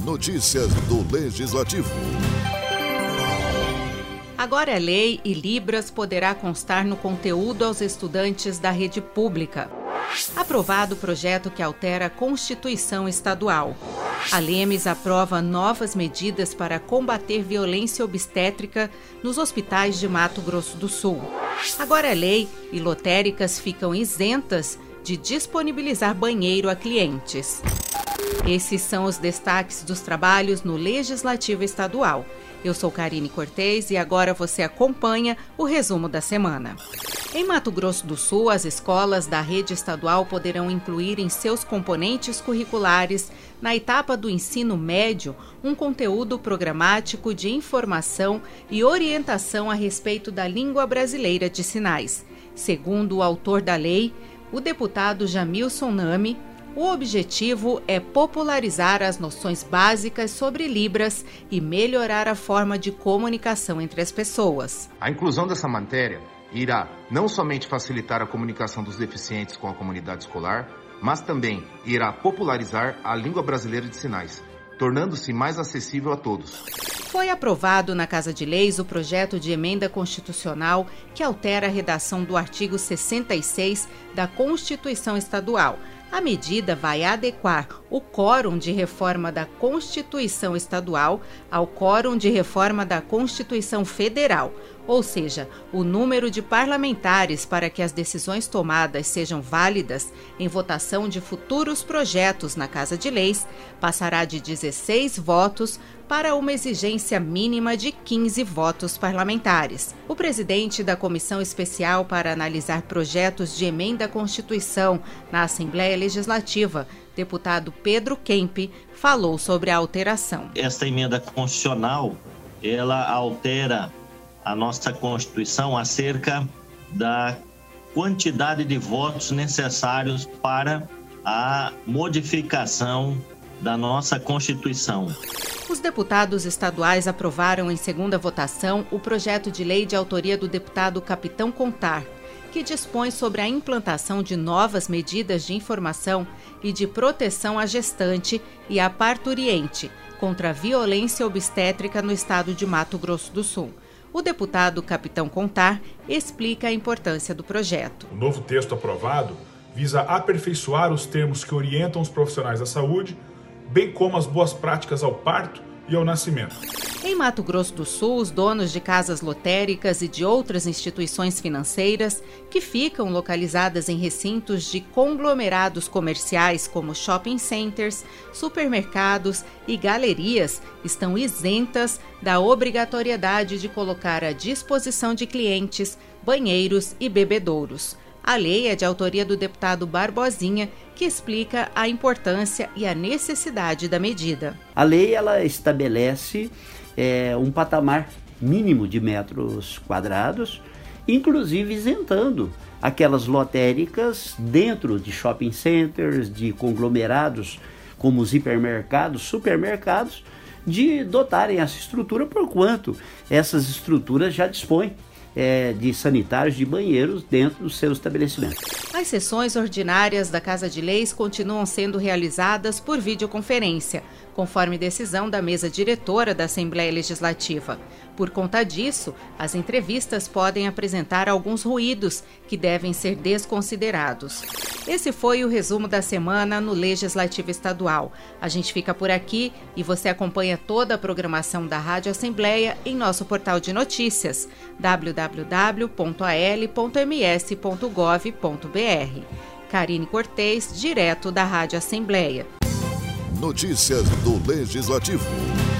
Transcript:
Notícias do Legislativo. Agora é lei e Libras poderá constar no conteúdo aos estudantes da rede pública. Aprovado o projeto que altera a Constituição Estadual. A Lemes aprova novas medidas para combater violência obstétrica nos hospitais de Mato Grosso do Sul. Agora é lei e lotéricas ficam isentas de disponibilizar banheiro a clientes. Esses são os destaques dos trabalhos no Legislativo Estadual. Eu sou Karine Cortez e agora você acompanha o resumo da semana. Em Mato Grosso do Sul, as escolas da rede estadual poderão incluir em seus componentes curriculares, na etapa do ensino médio, um conteúdo programático de informação e orientação a respeito da língua brasileira de sinais. Segundo o autor da lei, o deputado Jamilson Nami, o objetivo é popularizar as noções básicas sobre Libras e melhorar a forma de comunicação entre as pessoas. A inclusão dessa matéria irá não somente facilitar a comunicação dos deficientes com a comunidade escolar, mas também irá popularizar a língua brasileira de sinais, tornando-se mais acessível a todos. Foi aprovado na Casa de Leis o projeto de emenda constitucional que altera a redação do artigo 66 da Constituição Estadual. A medida vai adequar o quórum de reforma da Constituição Estadual ao quórum de reforma da Constituição Federal, ou seja, o número de parlamentares para que as decisões tomadas sejam válidas em votação de futuros projetos na Casa de Leis passará de 16 votos para uma exigência mínima de 15 votos parlamentares. O presidente da Comissão Especial para analisar projetos de emenda à Constituição na Assembleia Legislativa, deputado Pedro Kemp, falou sobre a alteração. Esta emenda constitucional, ela altera a nossa Constituição acerca da quantidade de votos necessários para a modificação da nossa Constituição. Os deputados estaduais aprovaram em segunda votação o projeto de lei de autoria do deputado Capitão Contar, que dispõe sobre a implantação de novas medidas de informação e de proteção à gestante e à parturiente contra a violência obstétrica no estado de Mato Grosso do Sul. O deputado Capitão Contar explica a importância do projeto. O novo texto aprovado visa aperfeiçoar os termos que orientam os profissionais da saúde, bem como as boas práticas ao parto e ao nascimento. Em Mato Grosso do Sul, os donos de casas lotéricas e de outras instituições financeiras que ficam localizadas em recintos de conglomerados comerciais como shopping centers, supermercados e galerias estão isentas da obrigatoriedade de colocar à disposição de clientes banheiros e bebedouros. A lei é de autoria do deputado Barbosinha, que explica a importância e a necessidade da medida. A lei ela estabelece um patamar mínimo de metros quadrados, inclusive isentando aquelas lotéricas dentro de shopping centers, de conglomerados como os hipermercados, supermercados, de dotarem essa estrutura, porquanto essas estruturas já dispõem de sanitários, de banheiros dentro dos seus estabelecimentos. As sessões ordinárias da Casa de Leis continuam sendo realizadas por videoconferência, conforme decisão da mesa diretora da Assembleia Legislativa. Por conta disso, as entrevistas podem apresentar alguns ruídos que devem ser desconsiderados. Esse foi o resumo da semana no Legislativo Estadual. A gente fica por aqui e você acompanha toda a programação da Rádio Assembleia em nosso portal de notícias, www.al.ms.gov.br. Karine Cortez, direto da Rádio Assembleia. Notícias do Legislativo.